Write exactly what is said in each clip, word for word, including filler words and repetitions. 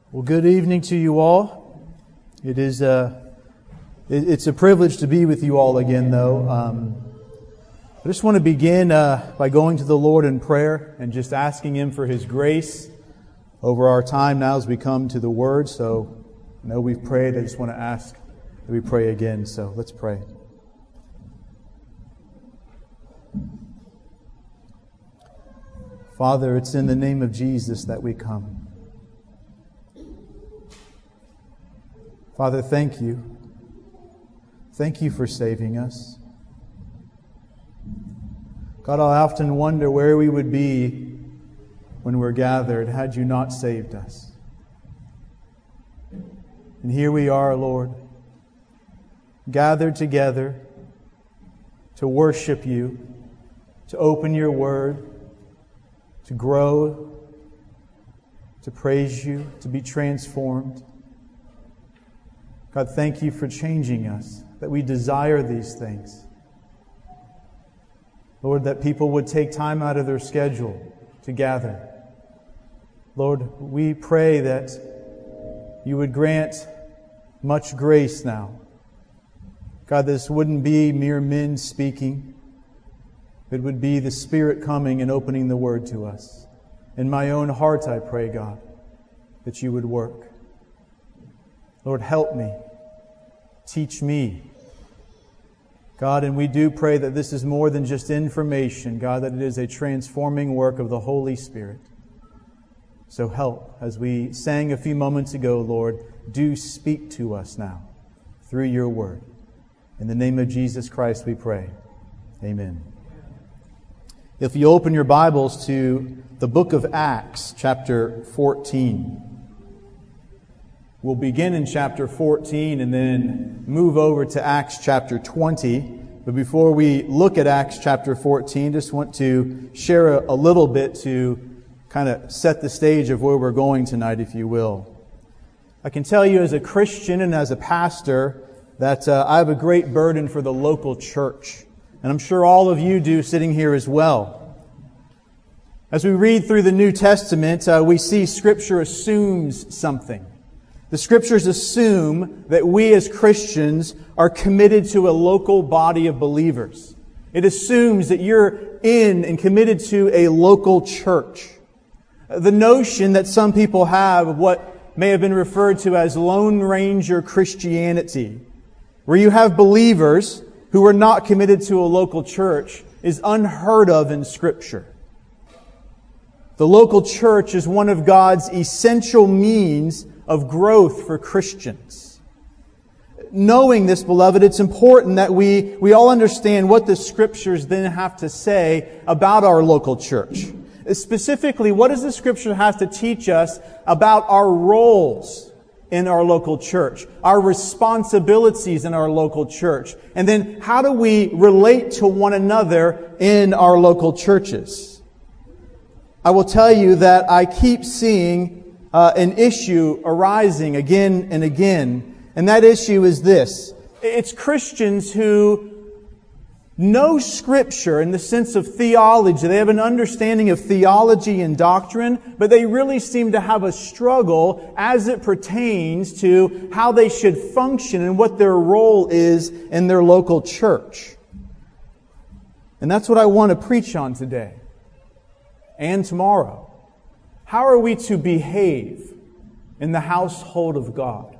Well, good evening to you all. It is a, it's a privilege to be with you all again, though. Um, I just want to begin uh, by going to the Lord in prayer and just asking Him for His grace over our time now as we come to the Word. So, I know we've prayed. I just want to ask that we pray again. So, let's pray. Father, it's in the name of Jesus that we come. Father, thank you. Thank you for saving us. God, I often wonder where we would be when we're gathered had you not saved us. And here we are, Lord, gathered together to worship you, to open your word, to grow, to praise you, to be transformed. God, thank you for changing us, that we desire these things. Lord, that people would take time out of their schedule to gather. Lord, we pray that you would grant much grace now. God, this wouldn't be mere men speaking. It would be the Spirit coming and opening the Word to us. In my own heart, I pray, God, that you would work. Lord, help me. Teach me. God, and we do pray that this is more than just information, God, that it is a transforming work of the Holy Spirit. So help, as we sang a few moments ago, Lord, do speak to us now through your word. In the name of Jesus Christ we pray. Amen. If you open your Bibles to the book of Acts, chapter fourteen. We'll begin in chapter fourteen and then move over to Acts chapter twenty. But before we look at Acts chapter fourteen, just want to share a, a little bit to kind of set the stage of where we're going tonight, if you will. I can tell you as a Christian and as a pastor that uh, I have a great burden for the local church. And I'm sure all of you do sitting here as well. As we read through the New Testament, uh, we see Scripture assumes something. The Scriptures assume that we as Christians are committed to a local body of believers. It assumes that you're in and committed to a local church. The notion that some people have of what may have been referred to as Lone Ranger Christianity, where you have believers who are not committed to a local church, is unheard of in Scripture. The local church is one of God's essential means of growth for Christians. Knowing this, beloved, it's important that we, we all understand what the Scriptures then have to say about our local church. Specifically, what does the Scripture have to teach us about our roles in our local church, our responsibilities in our local church, and then how do we relate to one another in our local churches? I will tell you that I keep seeing Uh, an issue arising again and again, and that issue is this. It's Christians who know Scripture in the sense of theology. They have an understanding of theology and doctrine, but they really seem to have a struggle as it pertains to how they should function and what their role is in their local church. And that's what I want to preach on today and tomorrow. How are we to behave in the household of God?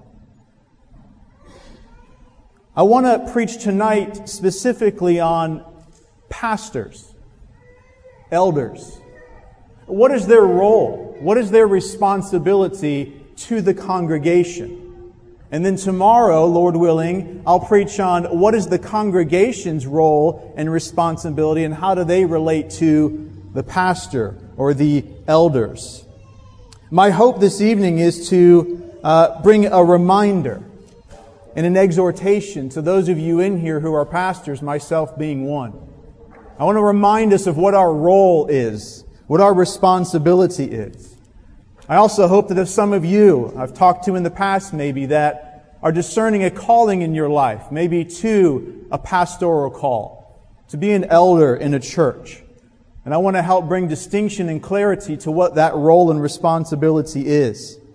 I want to preach tonight specifically on pastors, elders. What is their role? What is their responsibility to the congregation? And then tomorrow, Lord willing, I'll preach on what is the congregation's role and responsibility and how do they relate to the pastor or the elders. My hope this evening is to uh, bring a reminder and an exhortation to those of you in here who are pastors, myself being one. I want to remind us of what our role is, what our responsibility is. I also hope that if some of you I've talked to in the past maybe that are discerning a calling in your life, maybe to a pastoral call, to be an elder in a church, And I want to help bring distinction and clarity to what that role and responsibility is.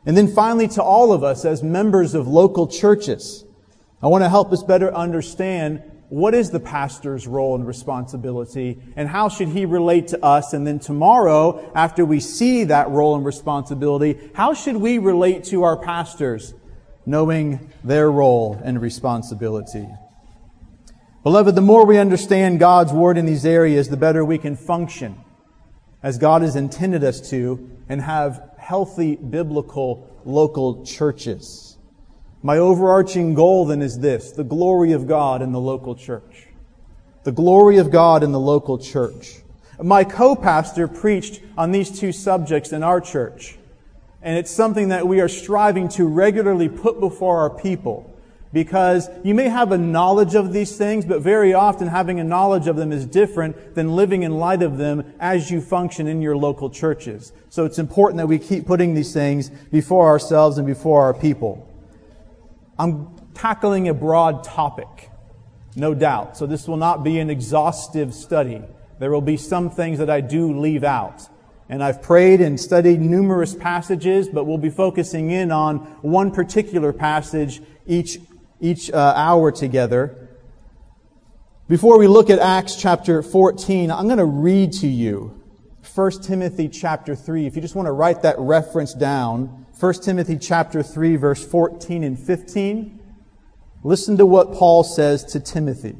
And then finally, to all of us as members of local churches, I want to help us better understand what is the pastor's role and responsibility, and how should he relate to us? And then tomorrow, after we see that role and responsibility, how should we relate to our pastors, knowing their role and responsibility? Beloved, the more we understand God's Word in these areas, the better we can function as God has intended us to, and have healthy biblical local churches. My overarching goal then is this: the glory of God in the local church. The glory of God in the local church. My co-pastor preached on these two subjects in our church, and it's something that we are striving to regularly put before our people. Because you may have a knowledge of these things, but very often having a knowledge of them is different than living in light of them as you function in your local churches. So it's important that we keep putting these things before ourselves and before our people. I'm tackling a broad topic, no doubt. So this will not be an exhaustive study. There will be some things that I do leave out. And I've prayed and studied numerous passages, but we'll be focusing in on one particular passage each each uh, hour together. Before we look at Acts chapter fourteen, I'm going to read to you First Timothy chapter three. If you just want to write that reference down, First Timothy chapter three, verse fourteen and fifteen. Listen to what Paul says to Timothy.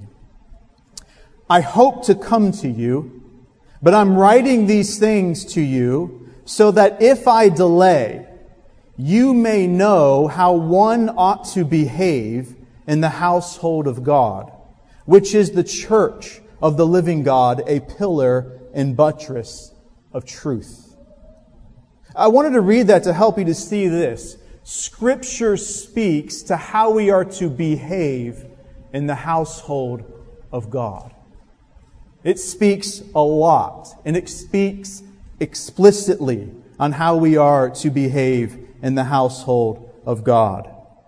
I hope to come to you, but I'm writing these things to you so that if I delay, you may know how one ought to behave in the household of God, which is the church of the living God, a pillar and buttress of truth. I wanted to read that to help you to see this. Scripture speaks to how we are to behave in the household of God. It speaks a lot, and it speaks explicitly on how we are to behave in the household of God.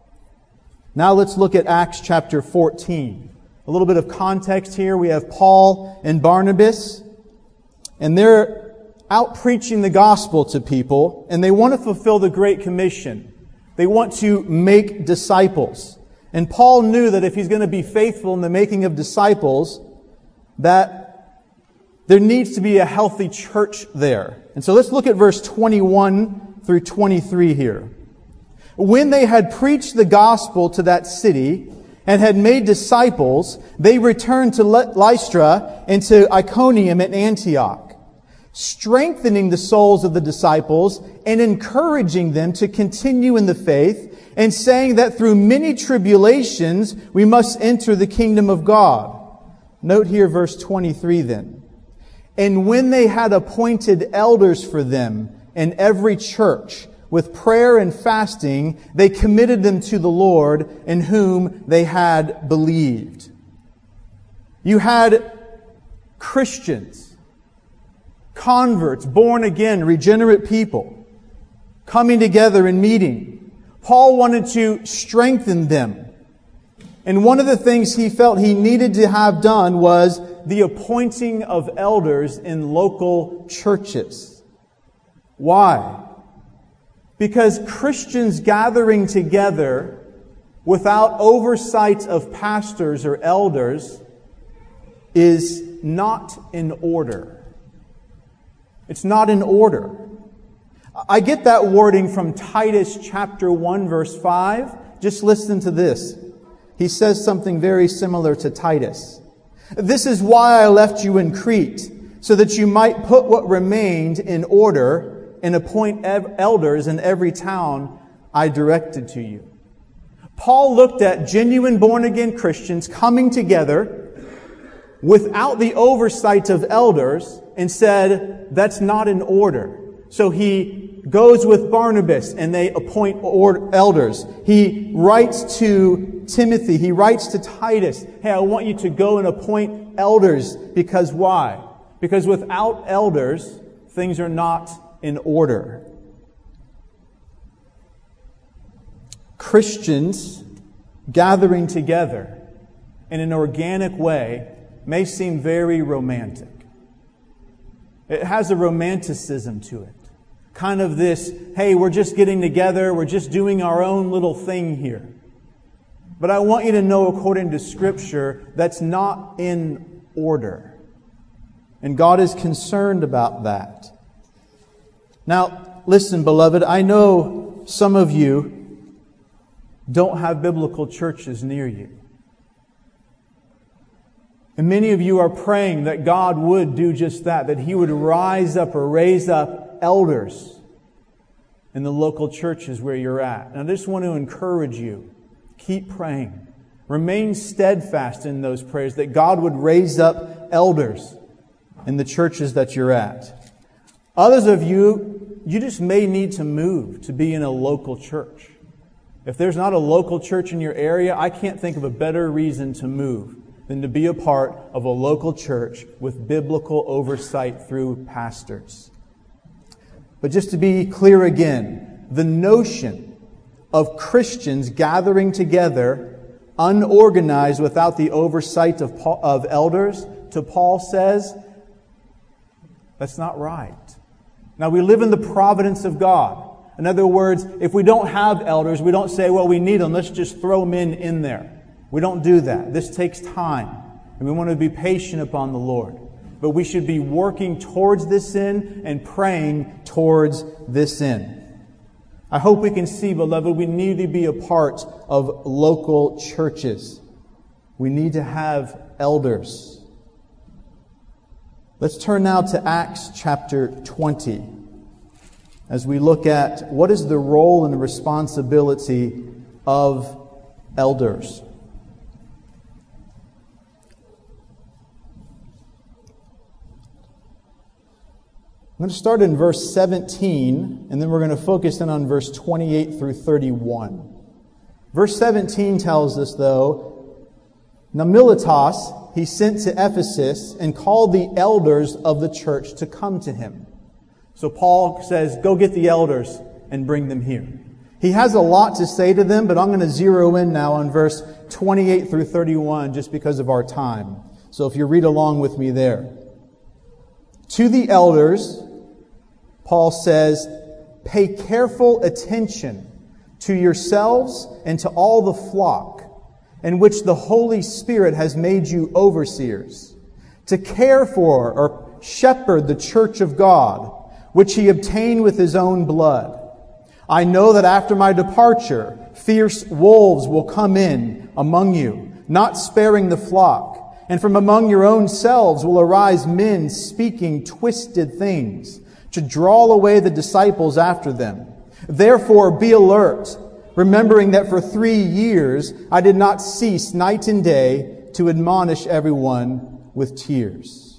Now let's look at Acts chapter fourteen. A little bit of context here. We have Paul and Barnabas, and they're out preaching the gospel to people, and they want to fulfill the Great Commission. They want to make disciples. And Paul knew that if he's going to be faithful in the making of disciples, that there needs to be a healthy church there. And so let's look at verse twenty-one through twenty-three here. When they had preached the gospel to that city and had made disciples, they returned to Lystra and to Iconium and Antioch, strengthening the souls of the disciples and encouraging them to continue in the faith, and saying that through many tribulations we must enter the kingdom of God. Note here verse twenty-three then. And when they had appointed elders for them in every church, with prayer and fasting, they committed them to the Lord, in whom they had believed. You had Christians, converts, born again, regenerate people, coming together and meeting. Paul wanted to strengthen them. And one of the things he felt he needed to have done was the appointing of elders in local churches. Why? Because Christians gathering together without oversight of pastors or elders is not in order. It's not in order. I get that wording from Titus chapter one verse five. Just listen to this. He says something very similar to Titus. This is why I left you in Crete, so that you might put what remained in order and appoint elders in every town I directed to you. Paul looked at genuine born-again Christians coming together without the oversight of elders and said, that's not in order. So he goes with Barnabas and they appoint elders. He writes to Timothy, he writes to Titus, hey, I want you to go and appoint elders. Because why? Because without elders, things are not in order. Christians gathering together in an organic way may seem very romantic. It has a romanticism to it. kind of this, hey, we're just getting together, we're just doing our own little thing here. But I want you to know, according to Scripture, that's not in order. And God is concerned about that. Now, listen, beloved, I know some of you don't have biblical churches near you. And many of you are praying that God would do just that, that He would rise up or raise up elders in the local churches where you're at. And I just want to encourage you, keep praying. Remain steadfast in those prayers that God would raise up elders in the churches that you're at. Others of you, you just may need to move to be in a local church. If there's not a local church in your area, I can't think of a better reason to move than to be a part of a local church with biblical oversight through pastors. But just to be clear again, the notion of Christians gathering together, unorganized without the oversight of, Paul, of elders, to Paul says, that's not right. Now, we live in the providence of God. In other words, if we don't have elders, we don't say, well, we need them, let's just throw men in there. We don't do that. This takes time. And we want to be patient upon the Lord. But we should be working towards this end and praying towards this end. I hope we can see, beloved, we need to be a part of local churches. We need to have elders. Let's turn now to Acts chapter twenty as we look at what is the role and the responsibility of elders. I'm going to start in verse seventeen, and then we're going to focus in on verse twenty-eight through thirty-one. Verse seventeen tells us, though, now Miletus he sent to Ephesus and called the elders of the church to come to him. So Paul says, go get the elders and bring them here. He has a lot to say to them, but I'm going to zero in now on verse twenty-eight through thirty-one just because of our time. So if you read along with me there. To the elders, Paul says, pay careful attention to yourselves and to all the flock in which the Holy Spirit has made you overseers, to care for or shepherd the church of God, which He obtained with His own blood. I know that after my departure, fierce wolves will come in among you, not sparing the flock. And from among your own selves will arise men speaking twisted things to draw away the disciples after them. Therefore be alert, remembering that for three years I did not cease night and day to admonish everyone with tears.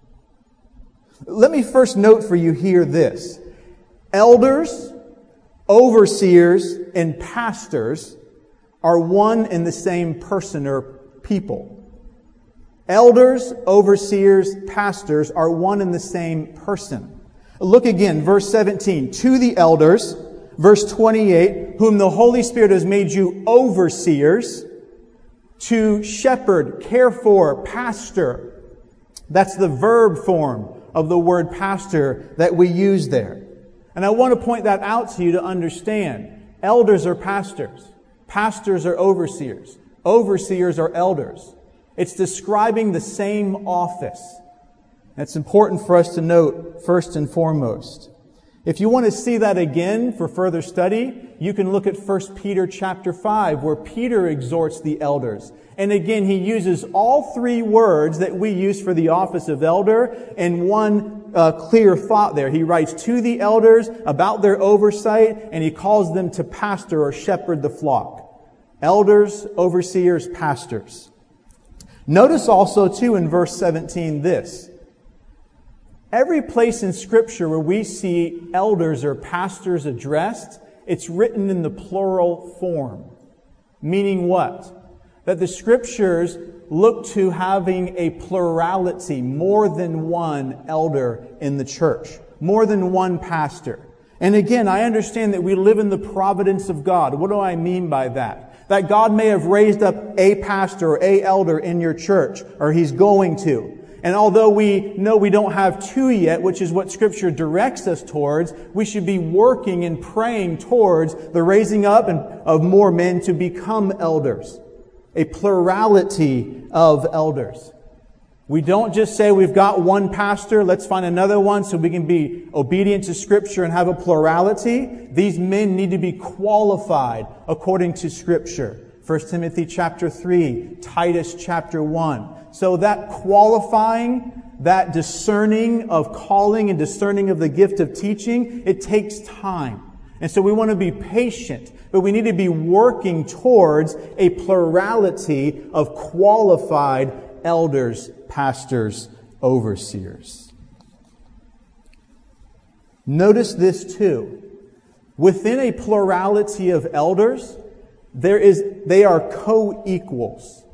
Let me first note for you here this. Elders, overseers, and pastors are one and the same person or people. Elders, overseers, pastors are one and the same person. Look again, verse seventeen. To the elders, verse twenty-eight, whom the Holy Spirit has made you overseers, to shepherd, care for, pastor. That's the verb form of the word pastor that we use there. And I want to point that out to you to understand. Elders are pastors. Pastors are overseers. Overseers are elders. It's describing the same office. It's important for us to note first and foremost. If you want to see that again for further study, you can look at First Peter chapter five, where Peter exhorts the elders. And again, he uses all three words that we use for the office of elder in one uh, clear thought there. He writes to the elders about their oversight, and he calls them to pastor or shepherd the flock. Elders, overseers, pastors. Notice also, too, in verse seventeen this. Every place in Scripture where we see elders or pastors addressed, it's written in the plural form. Meaning what? That the Scriptures look to having a plurality, more than one elder in the church, more than one pastor. And again, I understand that we live in the providence of God. What do I mean by that? That God may have raised up a pastor or a elder in your church, or He's going to. And although we know we don't have two yet, which is what Scripture directs us towards, we should be working and praying towards the raising up of more men to become elders. A plurality of elders. We don't just say we've got one pastor, let's find another one so we can be obedient to Scripture and have a plurality. These men need to be qualified according to Scripture. First Timothy chapter three, Titus chapter one. So that qualifying, that discerning of calling and discerning of the gift of teaching, it takes time. And so we want to be patient, but we need to be working towards a plurality of qualified elders, pastors, overseers. Notice this too. Within a plurality of elders, there is, they are co-equals.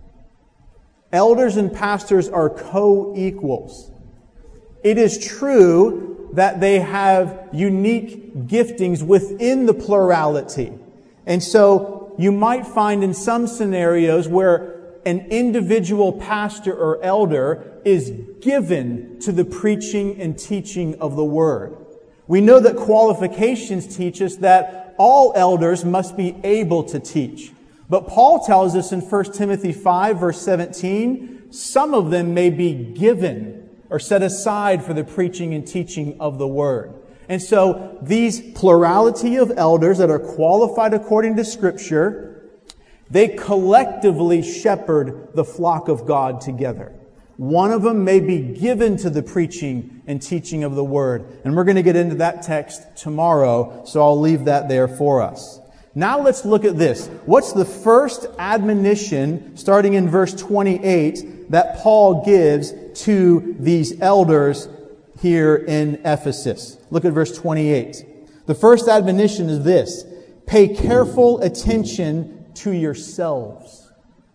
Elders and pastors are co-equals. It is true that they have unique giftings within the plurality. And so you might find in some scenarios where an individual pastor or elder is given to the preaching and teaching of the Word. We know that qualifications teach us that all elders must be able to teach. But Paul tells us in First Timothy five, verse seventeen, some of them may be given or set aside for the preaching and teaching of the Word. And so these plurality of elders that are qualified according to Scripture, they collectively shepherd the flock of God together. One of them may be given to the preaching and teaching of the Word. And we're going to get into that text tomorrow, so I'll leave that there for us. Now let's look at this. What's the first admonition, starting in verse twenty-eight, that Paul gives to these elders here in Ephesus? Look at verse twenty-eight. The first admonition is this: pay careful attention to yourselves.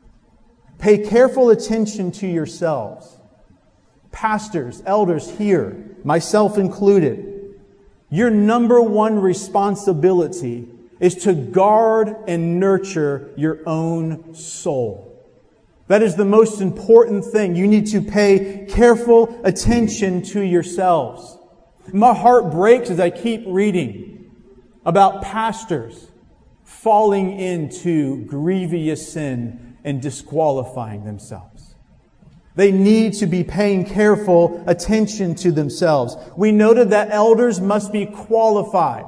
Pay careful attention to yourselves. Pastors, elders here, myself included, your number one responsibility is to guard and nurture your own soul. That is the most important thing. You need to pay careful attention to yourselves. My heart breaks as I keep reading about pastors falling into grievous sin and disqualifying themselves. They need to be paying careful attention to themselves. We noted that elders must be qualified.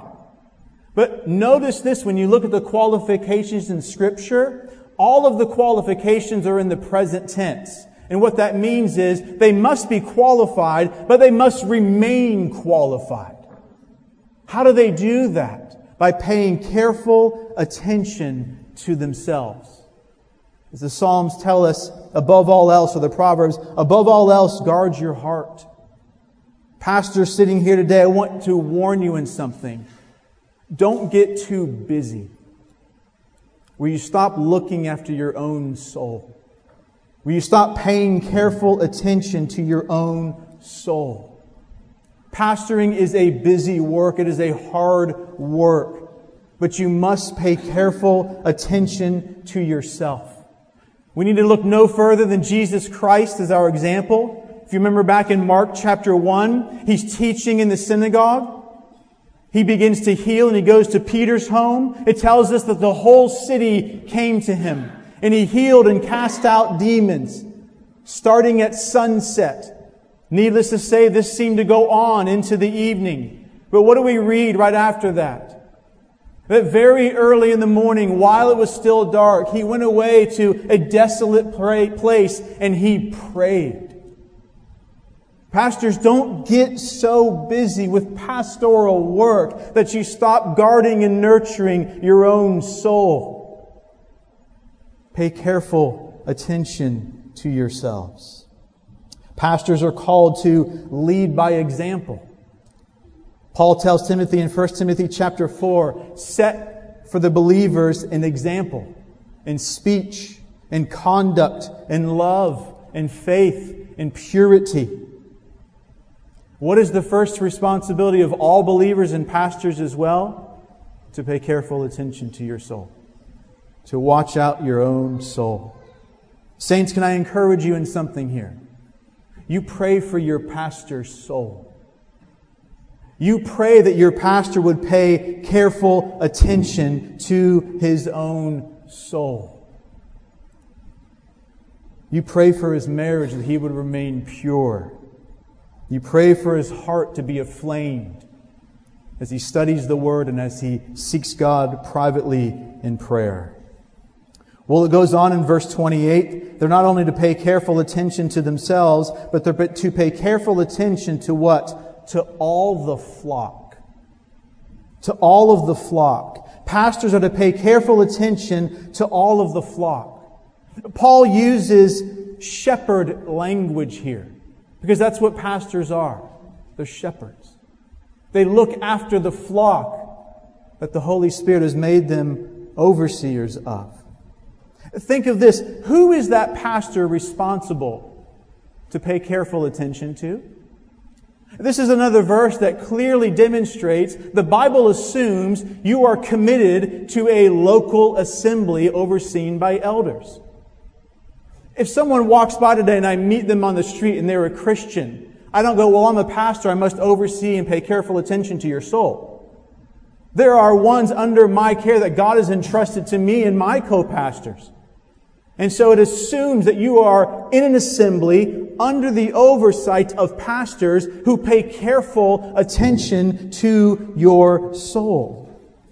But notice this, when you look at the qualifications in Scripture, all of the qualifications are in the present tense. And what that means is they must be qualified, but they must remain qualified. How do they do that? By paying careful attention to themselves. As the Psalms tell us, above all else, or the Proverbs, above all else, guard your heart. Pastor sitting here today, I want to warn you in something. Don't get too busy. Will you stop looking after your own soul? Will you stop paying careful attention to your own soul? Pastoring is a busy work. It is a hard work. But you must pay careful attention to yourself. We need to look no further than Jesus Christ as our example. If you remember back in Mark chapter one, He's teaching in the synagogue. He begins to heal and He goes to Peter's home. It tells us that the whole city came to Him. And He healed and cast out demons, starting at sunset. Needless to say, this seemed to go on into the evening. But what do we read right after that? That very early in the morning, while it was still dark, He went away to a desolate place and He prayed. Pastors, don't get so busy with pastoral work that you stop guarding and nurturing your own soul. Pay careful attention to yourselves. Pastors are called to lead by example. Paul tells Timothy in First Timothy chapter four, set for the believers an example in speech, in conduct, in love, in faith, in purity. What is the first responsibility of all believers and pastors as well? To pay careful attention to your soul. To watch out your own soul. Saints, can I encourage you in something here? You pray for your pastor's soul. You pray that your pastor would pay careful attention to his own soul. You pray for his marriage that he would remain pure. You pray for his heart to be aflamed as he studies the Word and as he seeks God privately in prayer. Well, it goes on in verse twenty-eight. They're not only to pay careful attention to themselves, but they're to pay careful attention to what? To all the flock. To all of the flock. Pastors are to pay careful attention to all of the flock. Paul uses shepherd language here because that's what pastors are. They're shepherds. They look after the flock that the Holy Spirit has made them overseers of. Think of this. Who is that pastor responsible to pay careful attention to? This is another verse that clearly demonstrates the Bible assumes you are committed to a local assembly overseen by elders. If someone walks by today and I meet them on the street and they're a Christian, I don't go, well, I'm a pastor, I must oversee and pay careful attention to your soul. There are ones under my care that God has entrusted to me and my co-pastors. And so it assumes that you are in an assembly under the oversight of pastors who pay careful attention to your soul.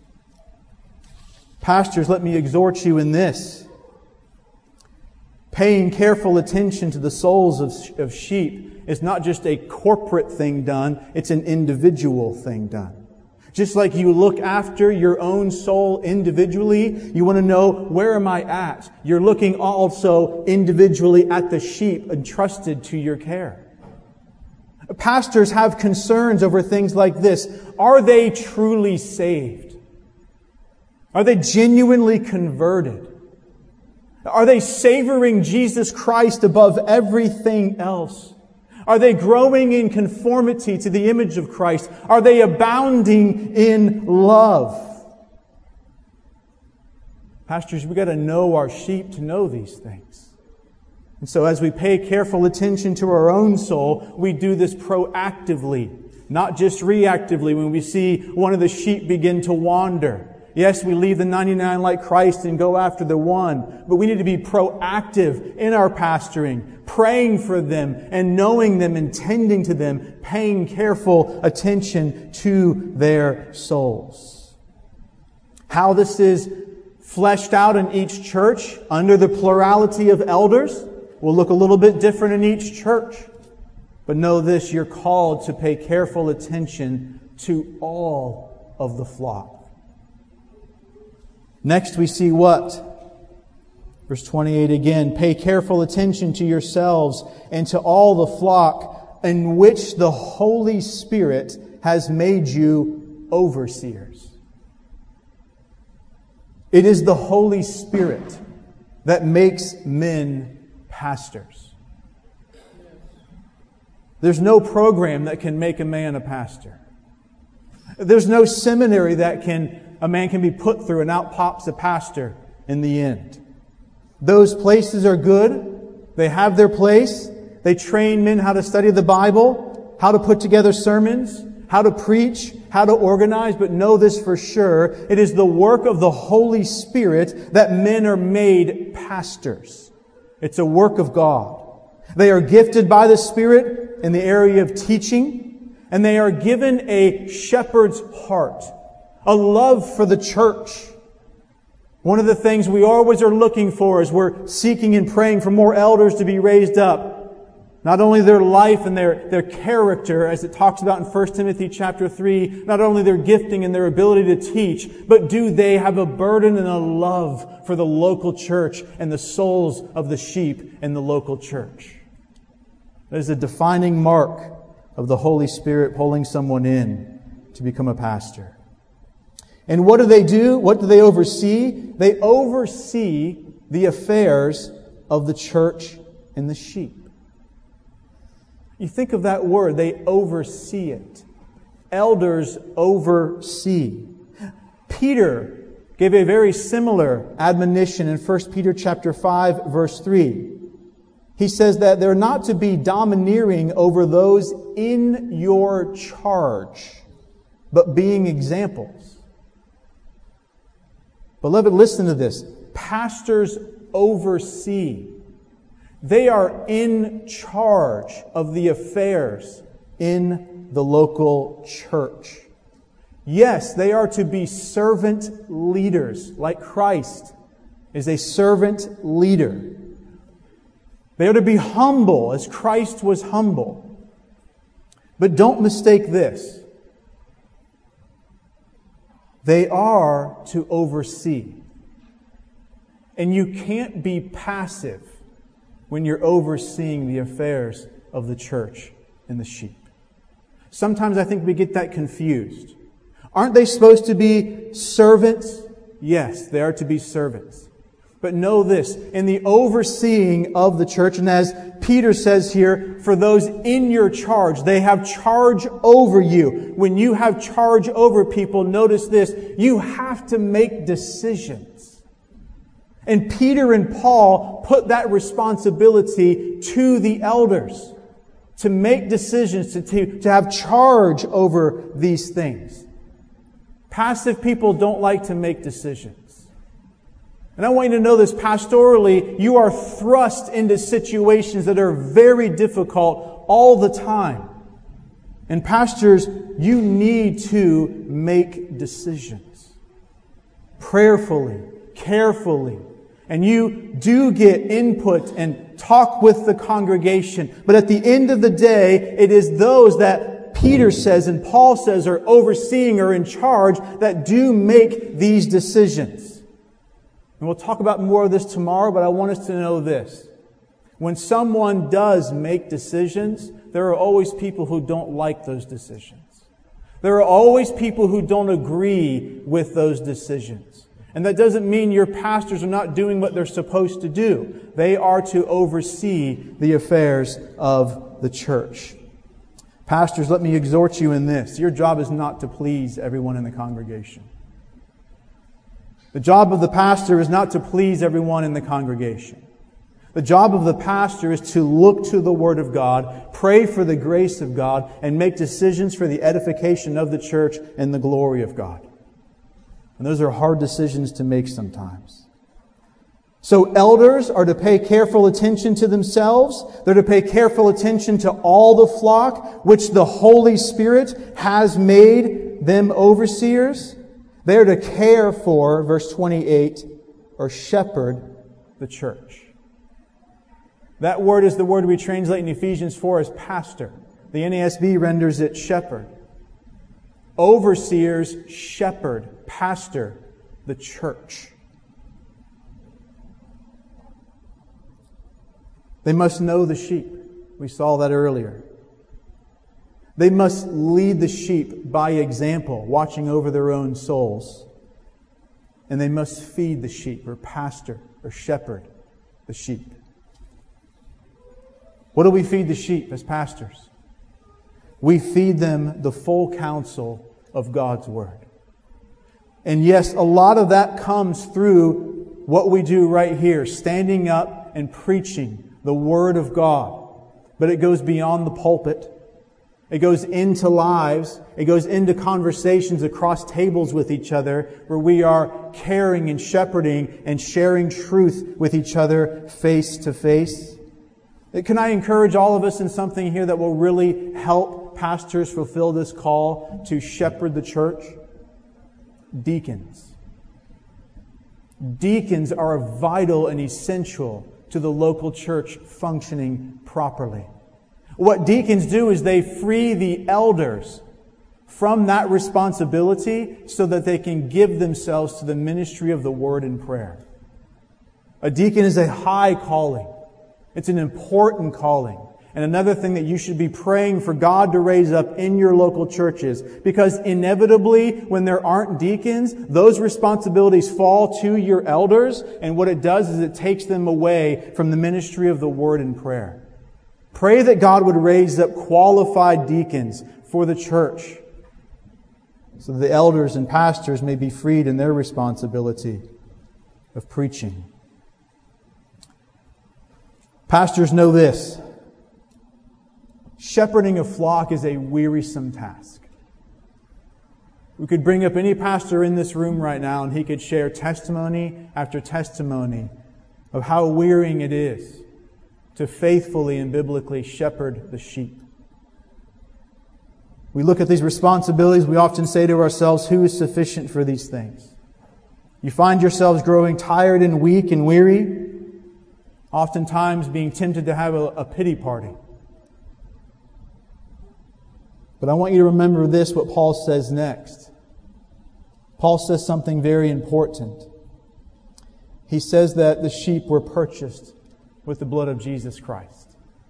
Pastors, let me exhort you in this. Paying careful attention to the souls of, of sheep is not just a corporate thing done, it's an individual thing done. Just like you look after your own soul individually, you want to know, where am I at? You're looking also individually at the sheep entrusted to your care. Pastors have concerns over things like this. Are they truly saved? Are they genuinely converted? Are they savoring Jesus Christ above everything else? Are they growing in conformity to the image of Christ? Are they abounding in love? Pastors, we've got to know our sheep to know these things. And so as we pay careful attention to our own soul, we do this proactively, not just reactively when we see one of the sheep begin to wander. Yes, we leave the ninety-nine like Christ and go after the one. But we need to be proactive in our pastoring, praying for them and knowing them and tending to them, paying careful attention to their souls. How this is fleshed out in each church under the plurality of elders will look a little bit different in each church. But know this, you're called to pay careful attention to all of the flock. Next we see what? Verse twenty-eight again. Pay careful attention to yourselves and to all the flock in which the Holy Spirit has made you overseers. It is the Holy Spirit that makes men pastors. There's no program that can make a man a pastor. There's no seminary that can a man can be put through and out pops a pastor in the end. Those places are good. They have their place. They train men how to study the Bible, how to put together sermons, how to preach, how to organize. But know this for sure. It is the work of the Holy Spirit that men are made pastors. It's a work of God. They are gifted by the Spirit in the area of teaching, and they are given a shepherd's heart. A love for the church. One of the things we always are looking for is we're seeking and praying for more elders to be raised up. Not only their life and their, their character, as it talks about in First Timothy chapter three, not only their gifting and their ability to teach, but do they have a burden and a love for the local church and the souls of the sheep in the local church. That is a defining mark of the Holy Spirit pulling someone in to become a pastor. And what do they do? What do they oversee? They oversee the affairs of the church and the sheep. You think of that word, they oversee it. Elders oversee. Peter gave a very similar admonition in First Peter chapter five, verse three. He says that they're not to be domineering over those in your charge, but being examples. Beloved, listen to this. Pastors oversee. They are in charge of the affairs in the local church. Yes, they are to be servant leaders, like Christ is a servant leader. They are to be humble as Christ was humble. But don't mistake this. They are to oversee. And you can't be passive when you're overseeing the affairs of the church and the sheep. Sometimes I think we get that confused. Aren't they supposed to be servants? Yes, they are to be servants. But know this, in the overseeing of the church, and as Peter says here, for those in your charge, they have charge over you. When you have charge over people, notice this, you have to make decisions. And Peter and Paul put that responsibility to the elders to make decisions, to, to, to have charge over these things. Passive people don't like to make decisions. And I want you to know this, pastorally, you are thrust into situations that are very difficult all the time. And pastors, you need to make decisions. Prayerfully, carefully. And you do get input and talk with the congregation. But at the end of the day, it is those that Peter says and Paul says are overseeing or in charge that do make these decisions. And we'll talk about more of this tomorrow, but I want us to know this. When someone does make decisions, there are always people who don't like those decisions. There are always people who don't agree with those decisions. And that doesn't mean your pastors are not doing what they're supposed to do. They are to oversee the affairs of the church. Pastors, let me exhort you in this. Your job is not to please everyone in the congregation. The job of the pastor is not to please everyone in the congregation. The job of the pastor is to look to the Word of God, pray for the grace of God, and make decisions for the edification of the church and the glory of God. And those are hard decisions to make sometimes. So elders are to pay careful attention to themselves. They're to pay careful attention to all the flock, which the Holy Spirit has made them overseers. They're to care for, verse twenty-eight, or shepherd the church. That word is the word we translate in Ephesians four as pastor. The N A S B renders it shepherd. Overseers shepherd, pastor the church. They must know the sheep. We saw that earlier. They must lead the sheep by example, watching over their own souls. And they must feed the sheep, or pastor, or shepherd the sheep. What do we feed the sheep as pastors? We feed them the full counsel of God's Word. And yes, a lot of that comes through what we do right here, standing up and preaching the Word of God. But it goes beyond the pulpit. It goes into lives. It goes into conversations across tables with each other where we are caring and shepherding and sharing truth with each other face to face. Can I encourage all of us in something here that will really help pastors fulfill this call to shepherd the church? Deacons. Deacons are vital and essential to the local church functioning properly. What deacons do is they free the elders from that responsibility so that they can give themselves to the ministry of the Word and prayer. A deacon is a high calling. It's an important calling. And another thing that you should be praying for God to raise up in your local churches, because inevitably, when there aren't deacons, those responsibilities fall to your elders, and what it does is it takes them away from the ministry of the Word and prayer. Pray that God would raise up qualified deacons for the church, so that the elders and pastors may be freed in their responsibility of preaching. Pastors know this. Shepherding a flock is a wearisome task. We could bring up any pastor in this room right now and he could share testimony after testimony of how wearying it is to faithfully and biblically shepherd the sheep. We look at these responsibilities, we often say to ourselves, who is sufficient for these things? You find yourselves growing tired and weak and weary, oftentimes being tempted to have a, a pity party. But I want you to remember this, what Paul says next. Paul says something very important. He says that the sheep were purchased with the blood of Jesus Christ.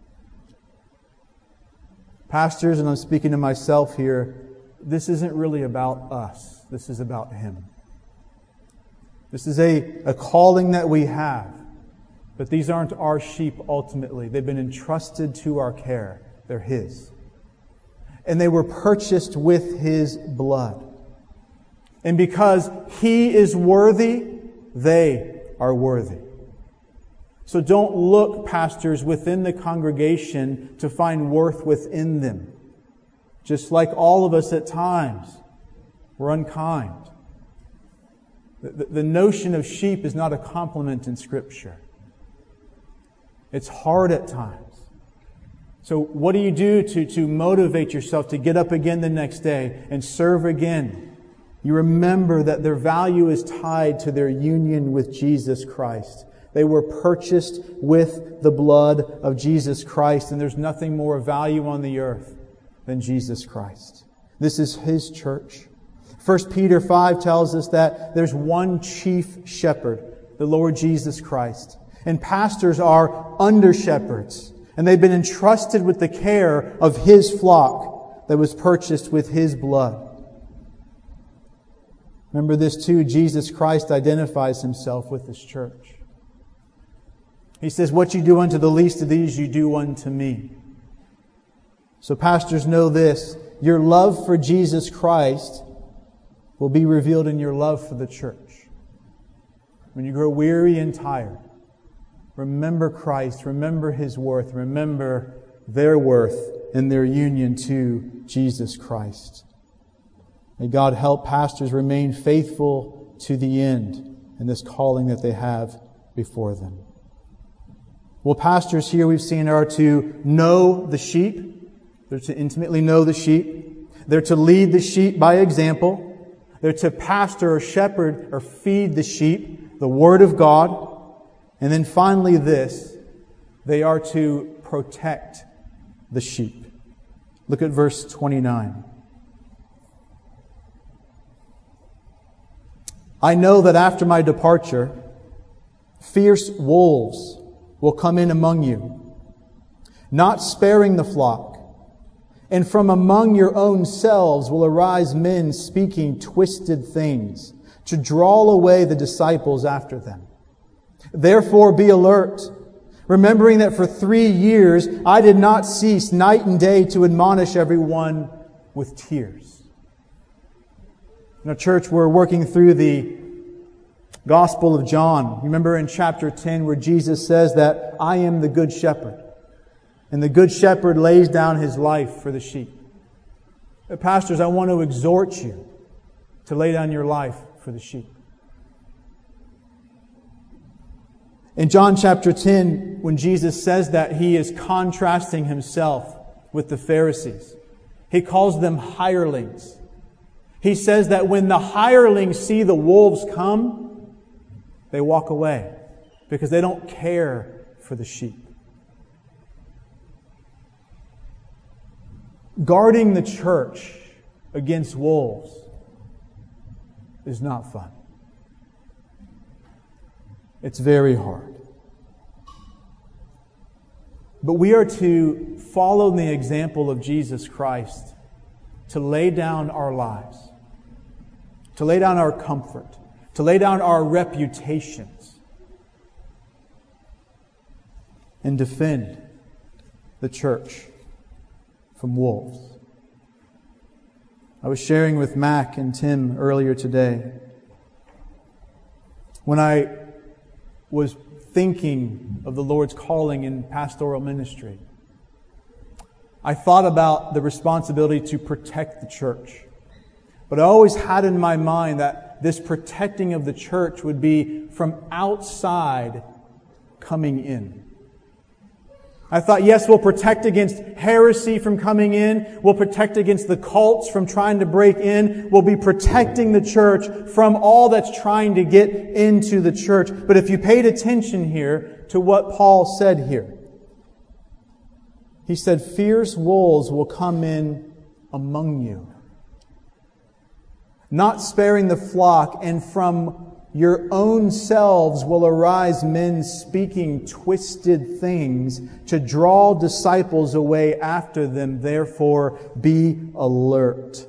Pastors, and I'm speaking to myself here, this isn't really about us. This is about Him. This is a, a calling that we have. But these aren't our sheep ultimately. They've been entrusted to our care. They're His. And they were purchased with His blood. And because He is worthy, they are worthy. So don't look, pastors, within the congregation to find worth within them. Just like all of us at times, we're unkind. The, the notion of sheep is not a compliment in Scripture. It's hard at times. So what do you do to, to motivate yourself to get up again the next day and serve again? You remember that their value is tied to their union with Jesus Christ. They were purchased with the blood of Jesus Christ, and there's nothing more of value on the earth than Jesus Christ. This is His church. First Peter five tells us that there's one chief shepherd, the Lord Jesus Christ. And pastors are under-shepherds, and they've been entrusted with the care of His flock that was purchased with His blood. Remember this too, Jesus Christ identifies Himself with His church. He says, what you do unto the least of these, you do unto me. So pastors, know this. Your love for Jesus Christ will be revealed in your love for the church. When you grow weary and tired, remember Christ, remember His worth, remember their worth and their union to Jesus Christ. May God help pastors remain faithful to the end in this calling that they have before them. Well, pastors here we've seen are to know the sheep. They're to intimately know the sheep. They're to lead the sheep by example. They're to pastor or shepherd or feed the sheep, the Word of God. And then finally this, they are to protect the sheep. Look at verse twenty-nine. I know that after my departure, fierce wolves will come in among you, not sparing the flock. And from among your own selves will arise men speaking twisted things to draw away the disciples after them. Therefore be alert, remembering that for three years I did not cease night and day to admonish everyone with tears. In our church, we're working through the Gospel of John. Remember in chapter ten where Jesus says that I am the good shepherd. And the good shepherd lays down his life for the sheep. Pastors, I want to exhort you to lay down your life for the sheep. In John chapter ten, when Jesus says that, He is contrasting Himself with the Pharisees. He calls them hirelings. He says that when the hirelings see the wolves come, they walk away because they don't care for the sheep. Guarding the church against wolves is not fun. It's very hard. But we are to follow the example of Jesus Christ, to lay down our lives, to lay down our comfort, to lay down our reputations, and defend the church from wolves. I was sharing with Mac and Tim earlier today. When I was thinking of the Lord's calling in pastoral ministry, I thought about the responsibility to protect the church. But I always had in my mind that this protecting of the church would be from outside coming in. I thought, yes, we'll protect against heresy from coming in. We'll protect against the cults from trying to break in. We'll be protecting the church from all that's trying to get into the church. But if you paid attention here to what Paul said here, he said, fierce wolves will come in among you, not sparing the flock, and from your own selves will arise men speaking twisted things to draw disciples away after them. Therefore, be alert.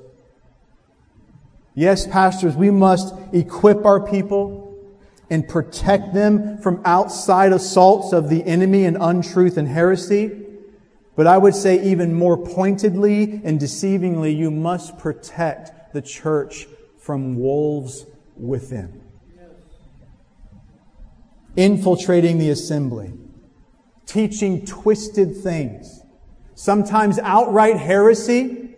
Yes, pastors, we must equip our people and protect them from outside assaults of the enemy and untruth and heresy. But I would say even more pointedly and deceivingly, you must protect the church from wolves within. Infiltrating the assembly, teaching twisted things, sometimes outright heresy,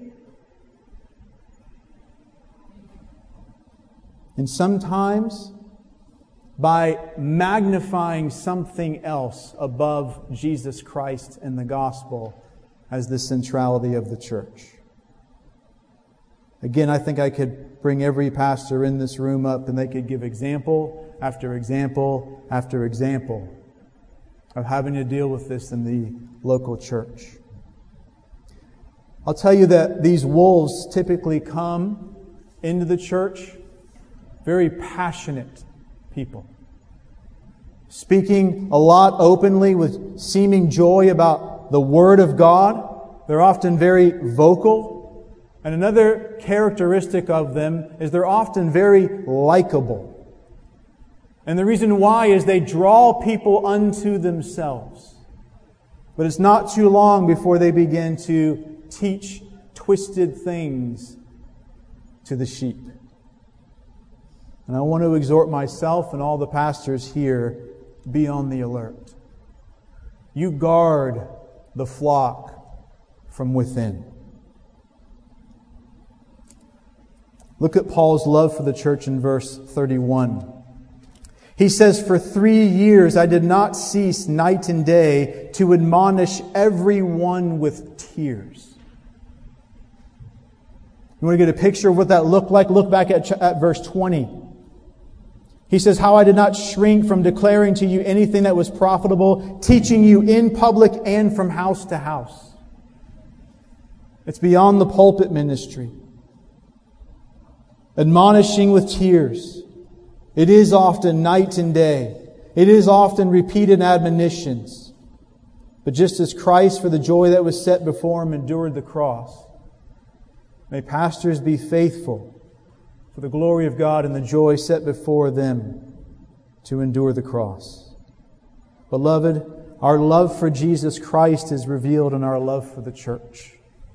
and sometimes by magnifying something else above Jesus Christ and the gospel as the centrality of the church. Again, I think I could bring every pastor in this room up and they could give example after example after example of having to deal with this in the local church. I'll tell you that these wolves typically come into the church very passionate people, speaking a lot openly with seeming joy about the Word of God. They're often very vocal. And another characteristic of them is they're often very likable. And the reason why is they draw people unto themselves. But it's not too long before they begin to teach twisted things to the sheep. And I want to exhort myself and all the pastors here, be on the alert. You guard the flock from within. Look at Paul's love for the church in verse thirty-one. He says, for three years I did not cease night and day to admonish everyone with tears. You want to get a picture of what that looked like? Look back at, at verse twenty. He says, how I did not shrink from declaring to you anything that was profitable, teaching you in public and from house to house. It's beyond the pulpit ministry. Admonishing with tears. It is often night and day. It is often repeated admonitions. But just as Christ, for the joy that was set before Him, endured the cross, may pastors be faithful for the glory of God and the joy set before them to endure the cross. Beloved, our love for Jesus Christ is revealed in our love for the church.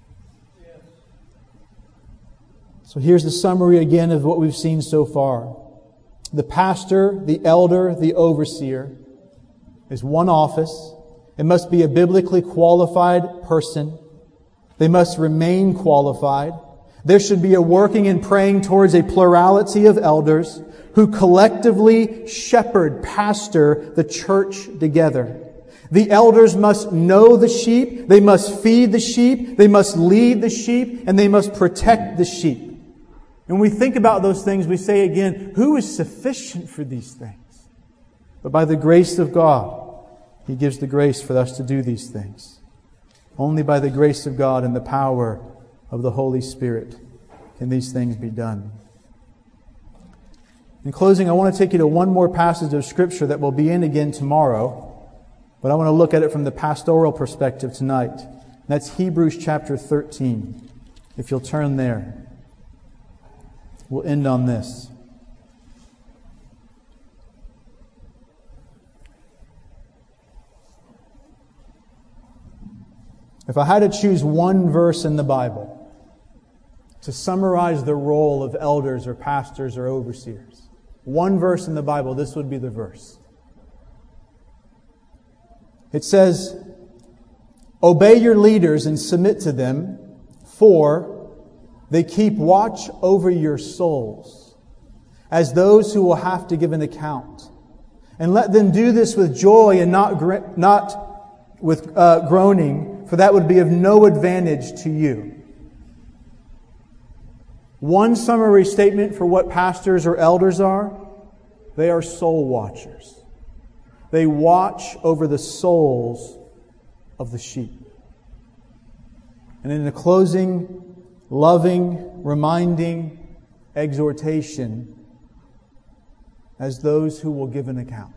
So here's the summary again of what we've seen so far. The pastor, the elder, the overseer is one office. It must be a biblically qualified person. They must remain qualified. There should be a working and praying towards a plurality of elders who collectively shepherd, pastor the church together. The elders must know the sheep. They must feed the sheep. They must lead the sheep. And they must protect the sheep. And when we think about those things, we say again, who is sufficient for these things? But by the grace of God, He gives the grace for us to do these things. Only by the grace of God and the power of the Holy Spirit can these things be done. In closing, I want to take you to one more passage of Scripture that will be in again tomorrow, but I want to look at it from the pastoral perspective tonight. That's Hebrews chapter thirteen. If you'll turn there. We'll end on this. If I had to choose one verse in the Bible to summarize the role of elders or pastors or overseers, one verse in the Bible, this would be the verse. It says, "Obey your leaders and submit to them, for they keep watch over your souls, as those who will have to give an account. And let them do this with joy and not gr- not with uh, groaning, for that would be of no advantage to you." One summary statement for what pastors or elders are: they are soul watchers. They watch over the souls of the sheep. And in the closing, loving, reminding exhortation as those who will give an account.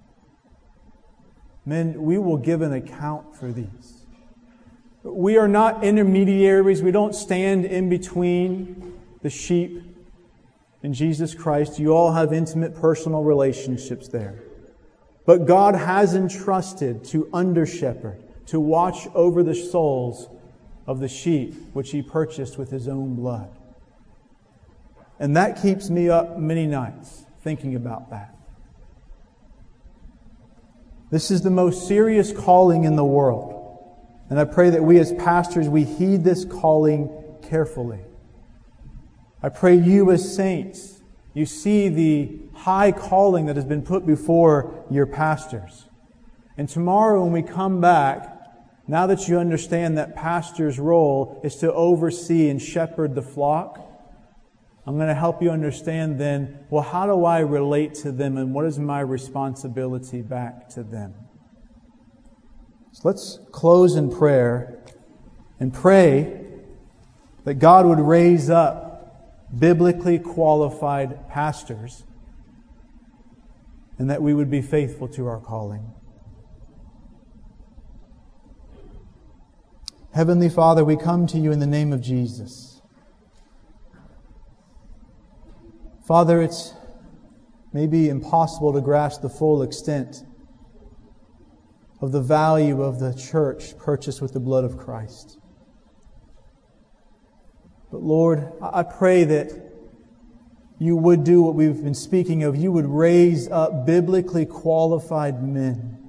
Men, we will give an account for these. We are not intermediaries. We don't stand in between the sheep and Jesus Christ. You all have intimate personal relationships there. But God has entrusted to under-shepherd, to watch over the souls of the sheep which He purchased with His own blood. And that keeps me up many nights thinking about that. This is the most serious calling in the world. And I pray that we as pastors, we heed this calling carefully. I pray you as saints, you see the high calling that has been put before your pastors. And tomorrow when we come back, now that you understand that pastor's role is to oversee and shepherd the flock, I'm going to help you understand then, well, how do I relate to them and what is my responsibility back to them? So let's close in prayer and pray that God would raise up biblically qualified pastors and that we would be faithful to our calling. Heavenly Father, we come to you in the name of Jesus. Father, it's maybe impossible to grasp the full extent of the value of the church purchased with the blood of Christ. But Lord, I pray that you would do what we've been speaking of. You would raise up biblically qualified men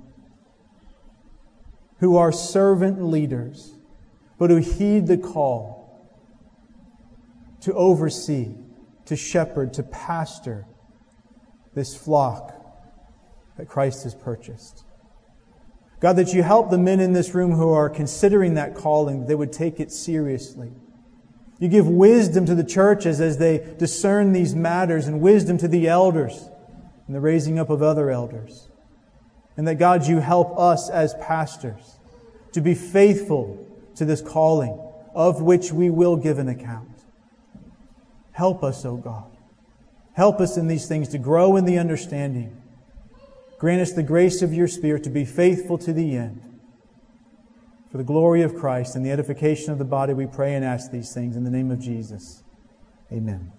who are servant leaders, but who heed the call to oversee, to shepherd, to pastor this flock that Christ has purchased. God, that you help the men in this room who are considering that calling, that they would take it seriously. You give wisdom to the churches as they discern these matters, and wisdom to the elders in the raising up of other elders. And that, God, you help us as pastors to be faithful to this calling, of which we will give an account. Help us, O God. Help us in these things to grow in the understanding. Grant us the grace of your Spirit to be faithful to the end. For the glory of Christ and the edification of the body, we pray and ask these things in the name of Jesus. Amen.